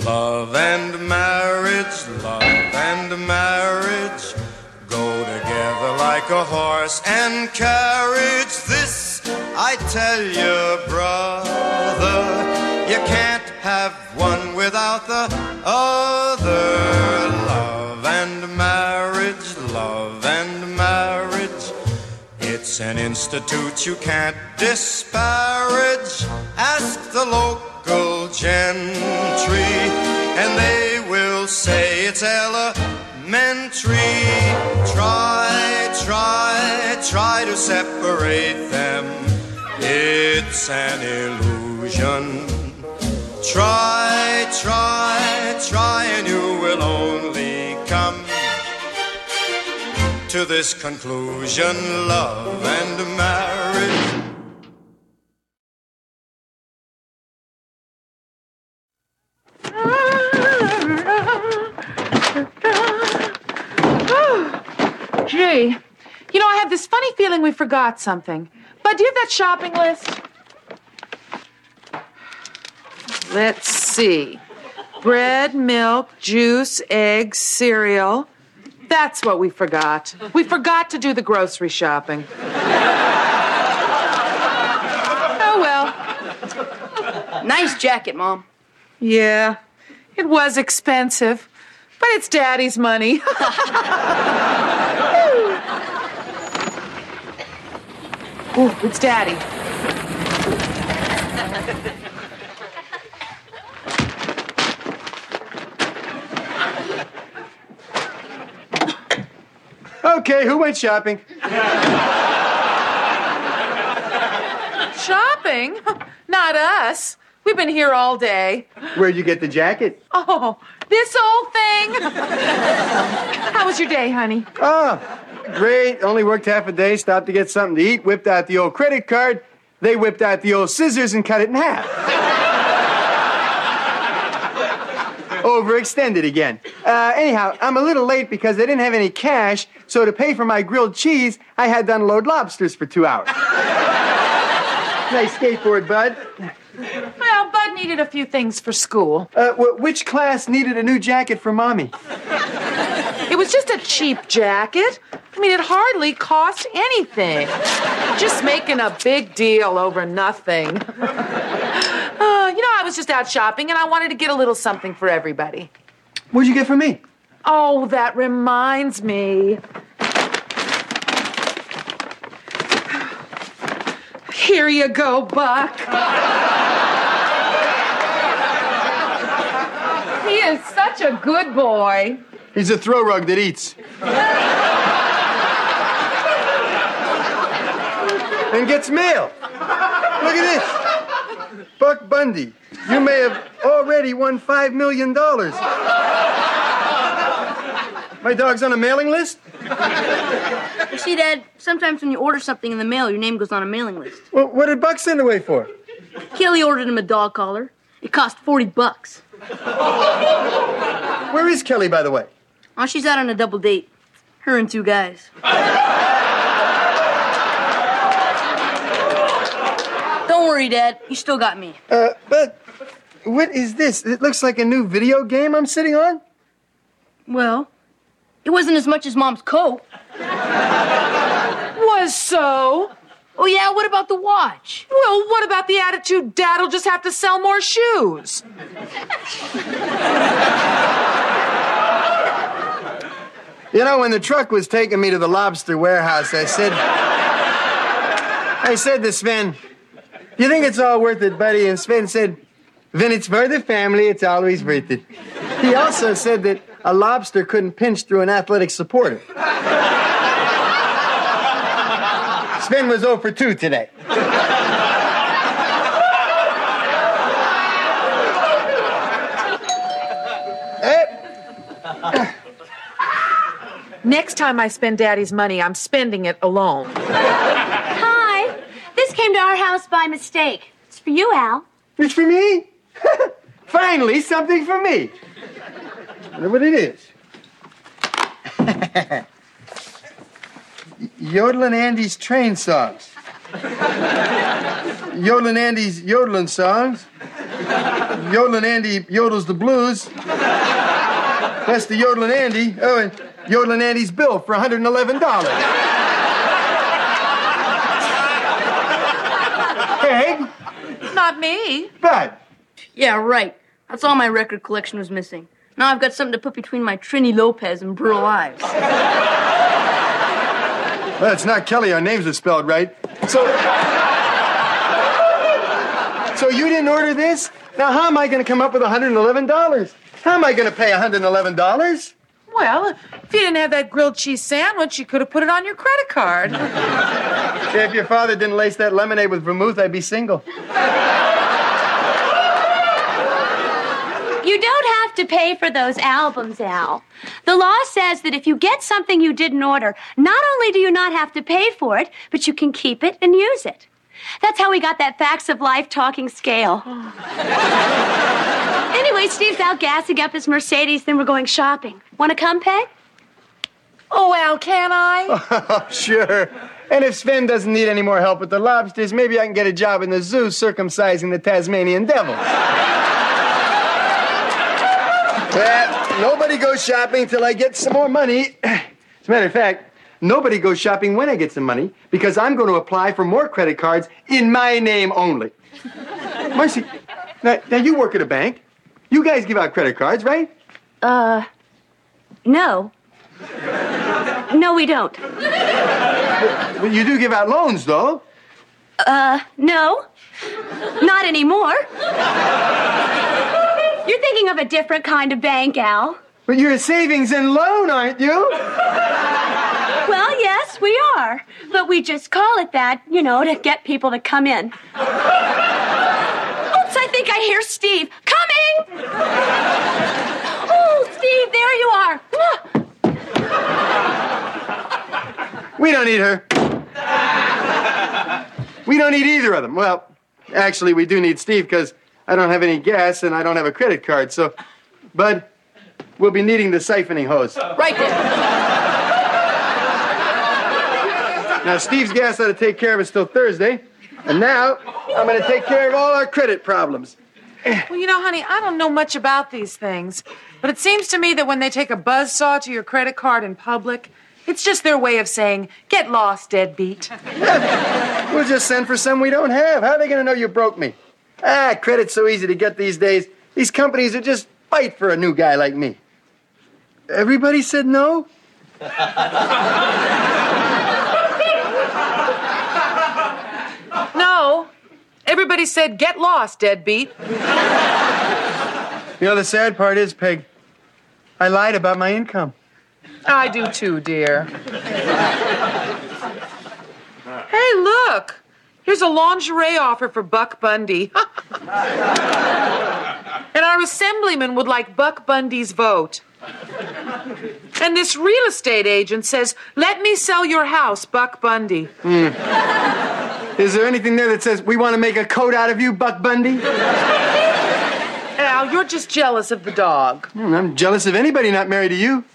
Love and marriage go together like a horse and carriage. This I tell you, brother, you can't have one without the other. Love and marriage, it's an institute you can't disparage. Ask the local gentry, and they will say it's elementary. Try to separate them. It's an illusion. Try, and you will only come to this conclusion. Love and marriage. Gee, you know, I have this funny feeling we forgot something. Bud, do you have that shopping list? Let's see. Bread, milk, juice, eggs, cereal. That's what we forgot. We forgot to do the grocery shopping. Oh, well. Nice jacket, Mom. Yeah, it was expensive, but it's Daddy's money. Ooh, it's Daddy. Okay, who went shopping? Shopping? Not us. We've been here all day. Where'd you get the jacket? Oh, this old thing. How was your day, honey? Oh, great. Only worked half a day, stopped to get something to eat, whipped out the old credit card. They whipped out the old scissors and cut it in half. Overextended again. Anyhow, I'm a little late because I didn't have any cash, so to pay for my grilled cheese, I had to unload lobsters for 2 hours. Nice skateboard, Bud. Well, Bud needed a few things for school. Which class needed a new jacket for Mommy? It was just a cheap jacket. I mean, it hardly cost anything. Just making a big deal over nothing. You know, I was just out shopping, and I wanted to get a little something for everybody. What'd you get for me? Oh, that reminds me. Here you go, Buck. He is such a good boy. He's a throw rug that eats. And gets mail. Look at this. Buck Bundy, you may have already won $5 million. My dog's on a mailing list? You see, Dad, sometimes when you order something in the mail, your name goes on a mailing list. Well, what did Buck send away for? Kelly ordered him a dog collar. It cost $40. Where is Kelly, by the way? Oh, she's out on a double date. Her and 2 guys. Don't worry, Dad. You still got me. But what is this? It looks like a new video game I'm sitting on. Well, it wasn't as much as Mom's coat. Was so? Oh, yeah? What about the watch? Well, what about the attitude Dad'll just have to sell more shoes? You know, when the truck was taking me to the lobster warehouse, I said to Sven, "You think it's all worth it, buddy?" And Sven said, "When it's for the family, it's always worth it." He also said that a lobster couldn't pinch through an athletic supporter. Sven was 0 for 2 today. Next time I spend Daddy's money, I'm spending it alone. Hi. This came to our house by mistake. It's for you, Al. It's for me? Finally, something for me. I wonder what it is. Yodelin' Andy's train songs. Yodelin' Andy's yodeling songs. Yodeling Andy yodels the blues. That's the Yodeling Andy. Oh, and Yodeling Andy's bill for $111. Peg? Not me. Bud. Yeah, right. That's all my record collection was missing. Now I've got something to put between my Trini Lopez and Burl Ives. Well, it's not Kelly. Our names are spelled right. So you didn't order this? Now, how am I going to come up with $111? How am I going to pay $111? Well, if you didn't have that grilled cheese sandwich, you could have put it on your credit card. If your father didn't lace that lemonade with vermouth, I'd be single. You don't have to pay for those albums, Al. The law says that if you get something you didn't order, not only do you not have to pay for it, but you can keep it and use it. That's how we got that Facts of Life talking scale. Anyway, Steve's out gassing up his Mercedes, then we're going shopping. Want to come, Peg? Oh, Al, can I? Oh, sure. And if Sven doesn't need any more help with the lobsters, maybe I can get a job in the zoo circumcising the Tasmanian devil. Well, nobody goes shopping till I get some more money. As a matter of fact, nobody goes shopping when I get some money because I'm going to apply for more credit cards in my name only. Marcy, now you work at a bank. You guys give out credit cards, right? No. No, we don't. But you do give out loans, though. No. Not anymore. You're thinking of a different kind of bank, Al. But you're a savings and loan, aren't you? Well, yes, we are. But we just call it that, to get people to come in. Oops, I think I hear Steve. Coming! Oh, Steve, there you are. We don't need her. We don't need either of them. Well, actually, we do need Steve because I don't have any gas and I don't have a credit card. So, Bud, we'll be needing the siphoning hose. Right there. Now, Steve's gas ought to take care of us till Thursday. And now, I'm going to take care of all our credit problems. Well, honey, I don't know much about these things, but it seems to me that when they take a buzzsaw to your credit card in public, it's just their way of saying, get lost, deadbeat. We'll just send for some we don't have. How are they going to know you broke me? Credit's so easy to get these days. These companies would just fight for a new guy like me. Everybody said no? No. Everybody said, get lost, deadbeat. The sad part is, Peg, I lied about my income. I do too, dear. Hey, look. Here's a lingerie offer for Buck Bundy. And our assemblyman would like Buck Bundy's vote. And this real estate agent says, let me sell your house, Buck Bundy. Is there anything there that says, we want to make a coat out of you, Buck Bundy? Al, you're just jealous of the dog. I'm jealous of anybody not married to you.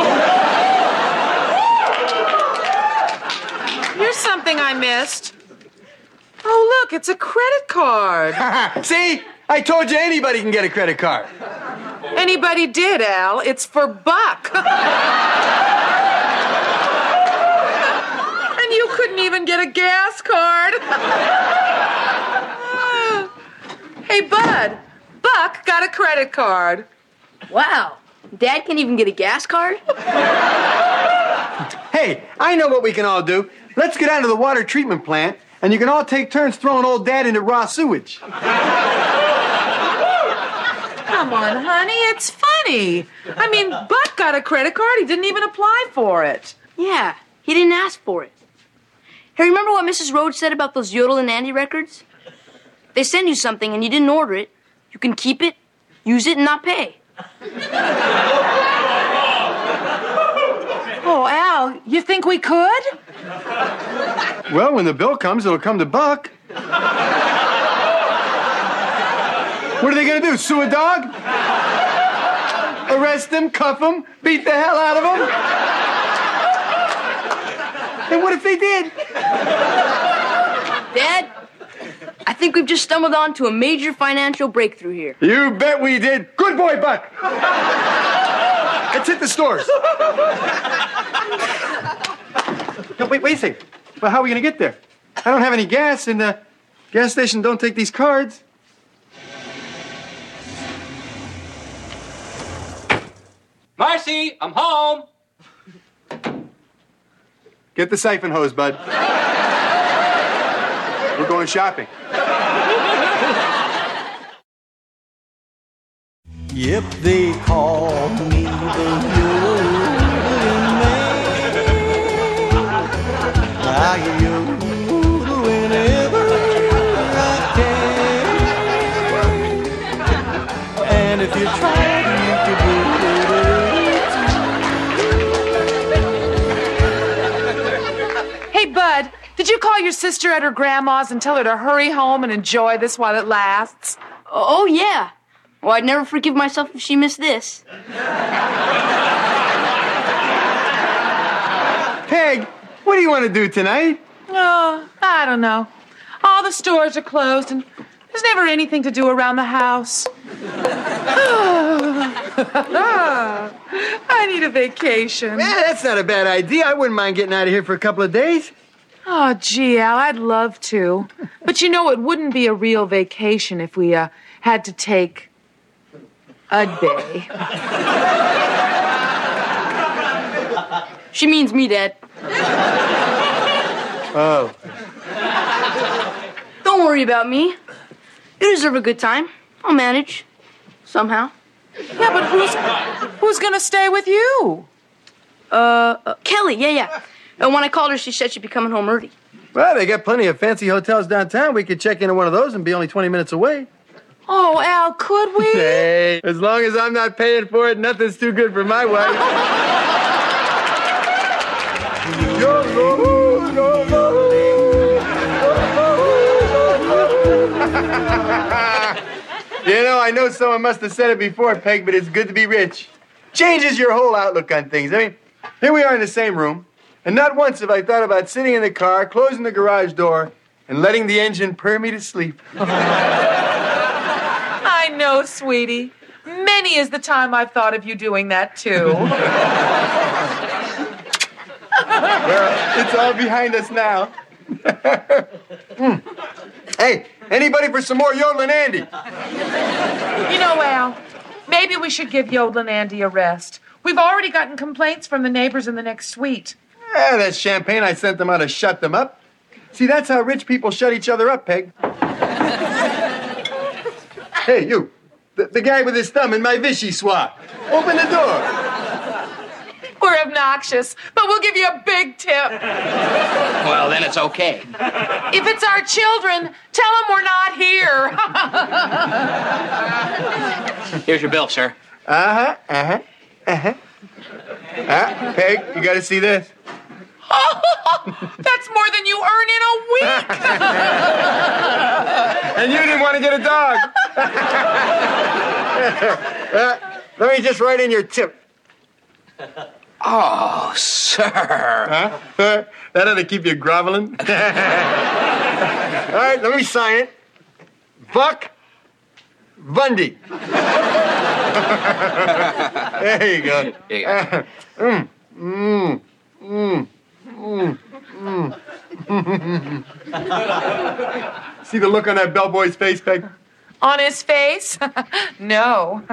Here's something I missed. Oh, look, it's a credit card. See? I told you anybody can get a credit card. Anybody did, Al. It's for Buck. And you couldn't even get a gas card. Hey, Bud, Buck got a credit card. Wow. Dad can't even get a gas card? Hey, I know what we can all do. Let's go down to the water treatment plant, and you can all take turns throwing old Dad into raw sewage. Come on, honey, it's funny. I mean, Buck got a credit card. He didn't even apply for it. Yeah, he didn't ask for it. Hey, remember what Mrs. Rhodes said about those Yodel and Andy records? They send you something and you didn't order it. You can keep it, use it, and not pay. Oh, Al, you think we could? Well, when the bill comes, it'll come to Buck. What are they going to do, sue a dog? Arrest him, cuff him, beat the hell out of him? And what if they did? Dad, I think we've just stumbled onto a major financial breakthrough here. You bet we did. Good boy, Buck. Let's hit the stores. No, wait a second. Well, how are we going to get there? I don't have any gas, and the gas station don't take these cards. Marcy, I'm home. Get the siphon hose, bud. We're going shopping. Yep, they call me the yodeling man. I yodel whenever I can. And if you try, you could do it. Hey, Bud, did you call your sister at her grandma's and tell her to hurry home and enjoy this while it lasts? Oh, yeah. Well, I'd never forgive myself if she missed this. Peg, what do you want to do tonight? Oh, I don't know. All the stores are closed, and there's never anything to do around the house. I need a vacation. Yeah, that's not a bad idea. I wouldn't mind getting out of here for a couple of days. Oh, gee, Al, I'd love to. But you know, it wouldn't be a real vacation if we had to take a day. She means me, Dad. Oh. Don't worry about me. You deserve a good time. I'll manage. Somehow. Yeah, but who's gonna stay with you? Kelly, yeah. And when I called her, she said she'd be coming home early. Well, they got plenty of fancy hotels downtown. We could check into one of those and be only 20 minutes away. Oh, Al, could we? Hey, as long as I'm not paying for it, nothing's too good for my wife. You know, I know someone must have said it before, Peg, but it's good to be rich. Changes your whole outlook on things. I mean, here we are in the same room, and not once have I thought about sitting in the car, closing the garage door, and letting the engine purr me to sleep. I know, sweetie. Many is the time I've thought of you doing that, too. Well, it's all behind us now. Hey, anybody for some more Yodeling Andy? You know, Al, maybe we should give Yodeling Andy a rest. We've already gotten complaints from the neighbors in the next suite. Yeah, that champagne I sent them out to shut them up. See, that's how rich people shut each other up, Peg. Hey, you. The guy with his thumb in my Vichy swap. Open the door. We're obnoxious, but we'll give you a big tip. Well, then it's okay. If it's our children, tell them we're not here. Here's your bill, sir. Peg, you gotta see this. That's more than you earn in a week. And you didn't want to get a dog. Let me just write in your tip. Oh, sir. Huh? That ought to keep you groveling. All right, let me sign it. Buck Bundy. There you go. Here you go. See the look on that bellboy's face, Peg? On his face? No.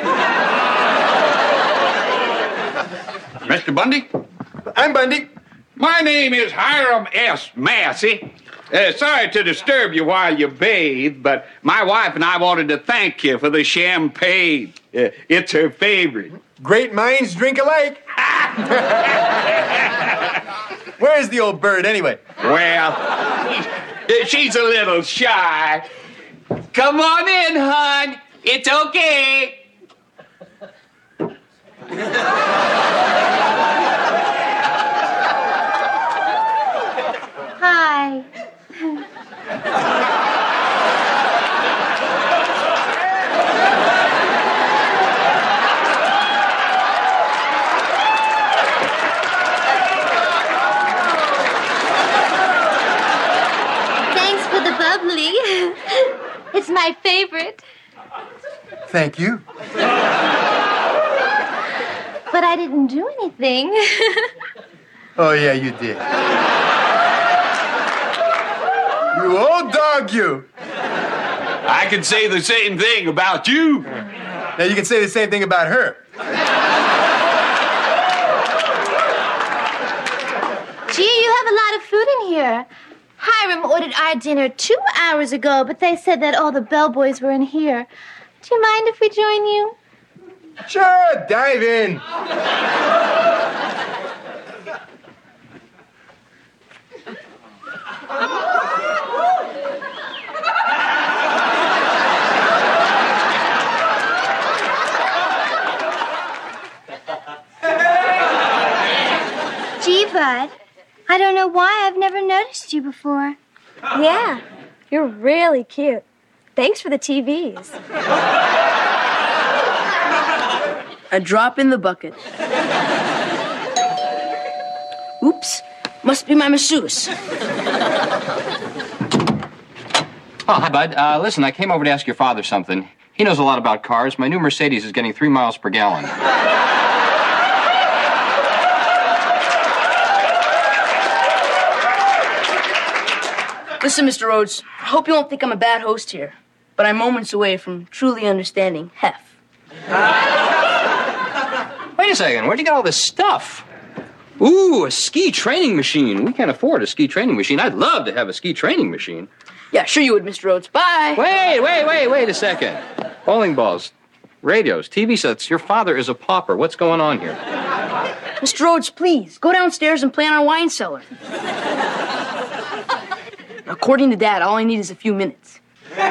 Mr. Bundy? I'm Bundy. My name is Hiram S. Massey. Sorry to disturb you while you bathe, but my wife and I wanted to thank you for the champagne. It's her favorite. Great minds drink alike. Where's the old bird, anyway? Well, she's a little shy. Come on in, hon. It's okay. Hi. Thanks for the bubbly. my favorite. Thank you. But I didn't do anything. Oh, yeah, you did. You old dog, you. I can say the same thing about you. Now, you can say the same thing about her. Gee, you have a lot of food in here. Hiram ordered our dinner 2 hours ago, but they said that all the bellboys were in here. Do you mind if we join you? Sure, dive in. Gee, Bud, I don't know why I've never noticed you before. Yeah, you're really cute. Thanks for the TVs. A drop in the bucket. Oops. Must be my masseuse. Oh, hi, Bud. Listen, I came over to ask your father something. He knows a lot about cars. My new Mercedes is getting 3 miles per gallon. Listen, Mr. Rhodes, I hope you won't think I'm a bad host here, but I'm moments away from truly understanding Hef. Wait a second. Where'd you get all this stuff? Ooh, a ski training machine. We can't afford a ski training machine. I'd love to have a ski training machine. Yeah, sure you would, Mr. Rhodes. Bye. Wait a second. Bowling balls, radios, TV sets. Your father is a pauper. What's going on here? Mr. Rhodes, please, go downstairs and play in our wine cellar. According to Dad, all I need is a few minutes.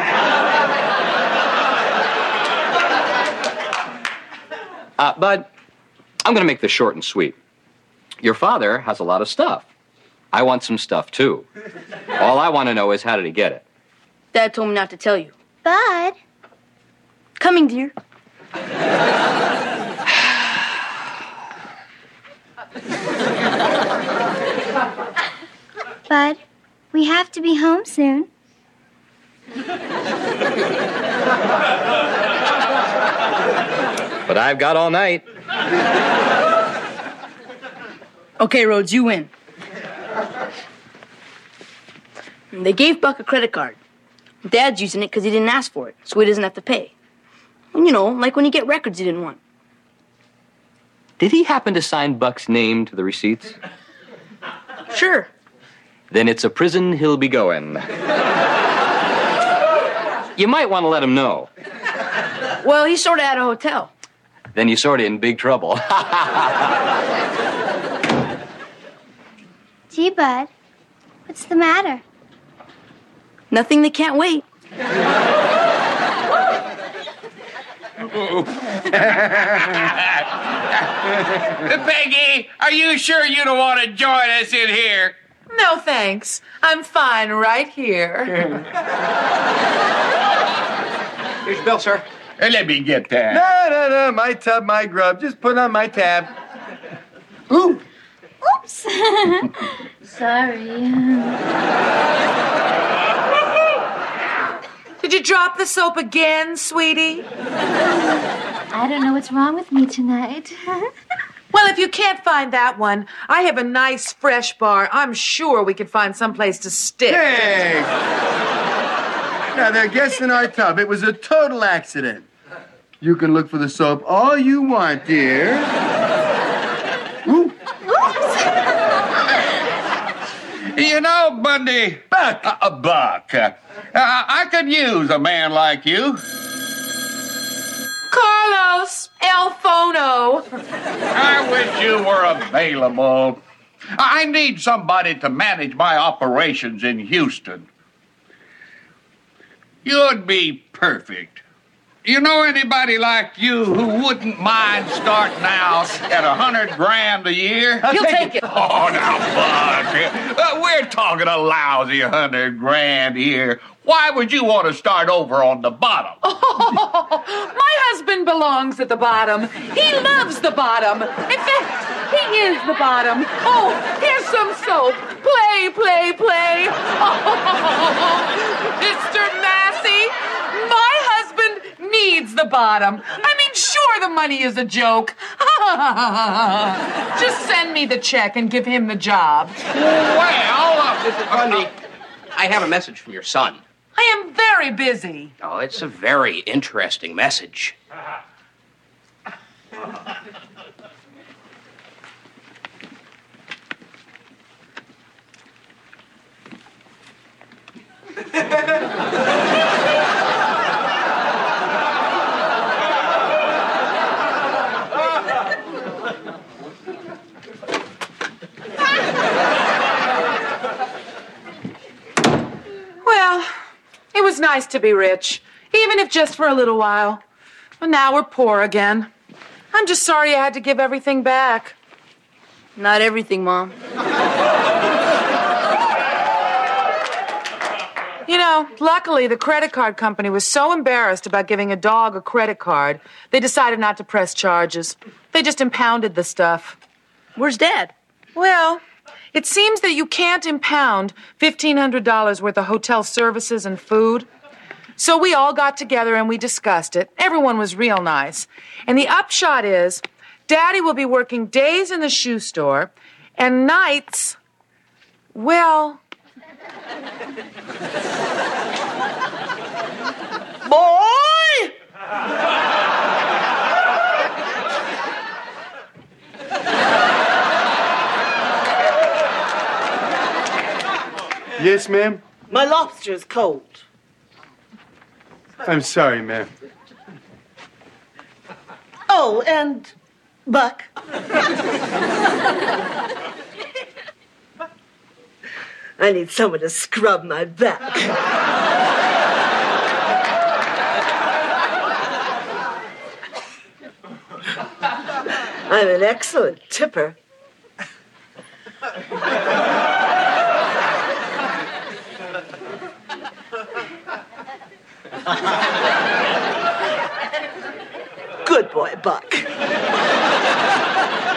Bud, I'm going to make this short and sweet. Your father has a lot of stuff. I want some stuff, too. All I want to know is how did he get it? Dad told me not to tell you. Bud. Coming, dear. Bud, we have to be home soon. But I've got all night. Okay, Rhodes, you win. They gave Buck a credit card. Dad's using it because he didn't ask for it, so he doesn't have to pay. And you know, like when you get records you didn't want. Did he happen to sign Buck's name to the receipts? Sure. Then it's a prison he'll be going. You might want to let him know. Well, he's sort of at a hotel. Then you're sort of in big trouble. Gee, Bud, what's the matter? Nothing that can't wait. Peggy, are you sure you don't want to join us in here? No, thanks. I'm fine right here. Here's your bill, sir. Let me get that. No. My tub, my grub. Just put on my tab. Ooh. Oops. Sorry. Did you drop the soap again, sweetie? I don't know what's wrong with me tonight. Well, if you can't find that one, I have a nice fresh bar. I'm sure we could find someplace to stick. Hey! Now, they're guessing our tub. It was a total accident. You can look for the soap all you want, dear. Ooh. You know, Bundy. Buck. Buck. I could use a man like you. Carlos, El Fono. I wish you were available. I need somebody to manage my operations in Houston. You'd be perfect. You know anybody like you who wouldn't mind starting out at $100,000 a year? He'll take it. Oh, now, Buck. We're talking a lousy $100,000 a year. Why would you want to start over on the bottom? Oh, my husband belongs at the bottom. He loves the bottom. In fact, he is the bottom. Oh, here's some soap. Play. Oh, Mr. Massey. the bottom. I mean, sure, the money is a joke. Just send me the check and give him the job. Well, Mrs. Bundy, I have a message from your son. I am very busy. Oh, it's a very interesting message. Well, it was nice to be rich, even if just for a little while. But now we're poor again. I'm just sorry I had to give everything back. Not everything, Mom. You know, luckily the credit card company was so embarrassed about giving a dog a credit card, they decided not to press charges. They just impounded the stuff. Where's Dad? Well, it seems that you can't impound $1,500 worth of hotel services and food. So we all got together and we discussed it. Everyone was real nice. And the upshot is, Daddy will be working days in the shoe store and nights, well... Boy! Yes, ma'am? My lobster's cold. I'm sorry, ma'am. Oh, and Buck. I need someone to scrub my back. I'm an excellent tipper. Good boy, Buck.